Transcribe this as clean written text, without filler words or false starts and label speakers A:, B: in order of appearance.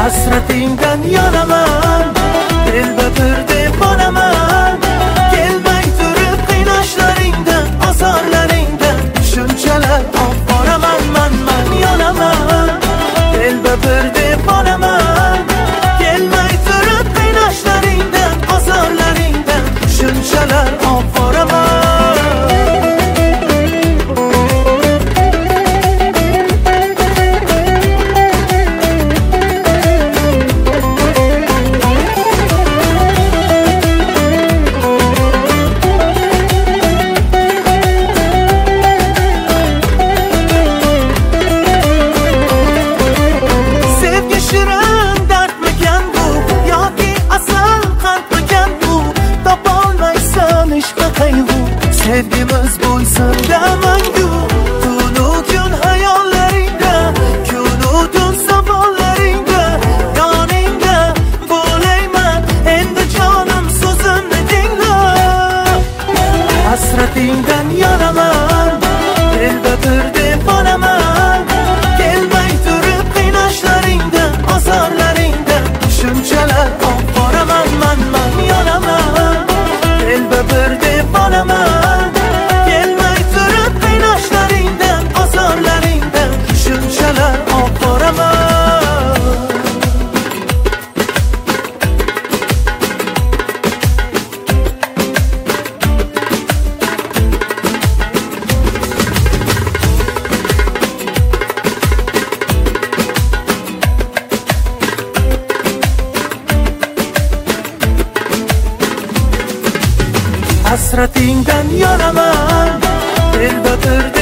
A: Hasratingdan yonaman, telba deb boraman. Kelmay turib qiynashlaringdan, azorlaringdan shunchalar boraman. Man yonaman, telba deb boraman. Kelmay turib qiynashlaringdan, azorlaringdan shunchalar boraman. Sevgimiz bo'lsin damangu, tunu kun hayollaringda, kunu tun safollaringda, yoningda bo'layman endi jonim, so'zimni tingla. Hasratingdan yonaman, telba deb boraman. Kelmay turib qiynashlaringdan, azorlaringdan shunchalar boraman. Man yonaman, telba deb boraman. Hasratingdan yonaman, telba